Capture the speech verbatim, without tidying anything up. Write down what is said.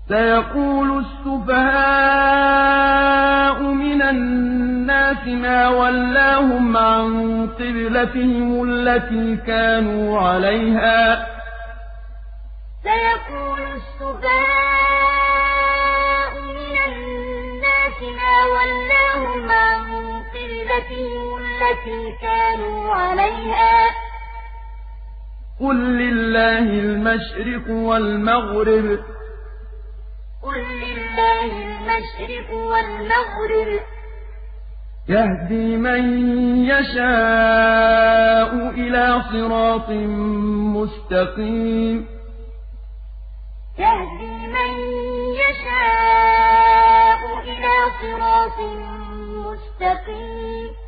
سيقول السفهاء من الناس ما ولاهم عن قبلتهم التي كانوا عليها سيقول السفهاء من الناس ما ولاهم عن قبلتهم التي كانوا عليها قل لله المشرق والمغرب قل لله المشرق والمغرب يهدي من يشاء إلى صراط مستقيم يهدي من يشاء إلى صراط مستقيم